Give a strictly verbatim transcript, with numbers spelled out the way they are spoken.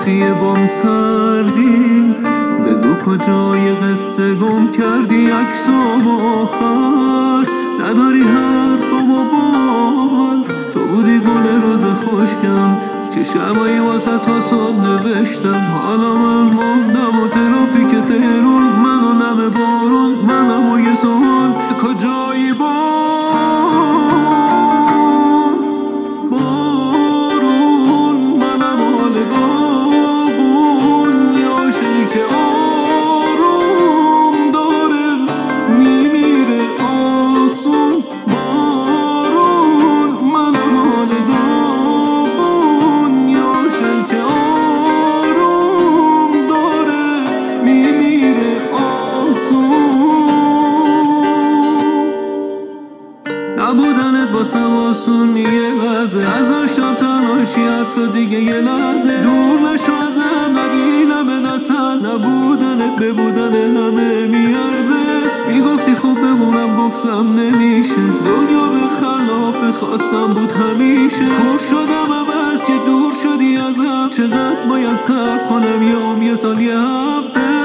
قاطی بام سردی، بگو کجای قصه گم کردی عکسام آخر، نداری حرفامو باور. تو بودی گل روز خشکم، چه شبایی واسه تا صبح نوشتم. حالا من موندم و ترافیک تهرون، من و نم بارون، منم و یه سوال کجایی بارون. بارون منم و حال داغون، یا عاشقی که آروم داره میمیره آسون. بارون منم و حال داغون، یا عاشقی که آروم داره میمیره آسون. نبودنت واسم آسون یه لحظه، از آشم تنهاشی حتی دیگه یه لحظه. دور نشو ازم نبینم دستم، نبودنت به بودن همه میارزه. میگفتی خوب بمونم گفتم نمیشه، دنیا به خلاف خواستم بود همیشه. خور شدم هم از که دور شدی ازم، چقدر باید صبر کنم یه عمر یه سال یه هفته.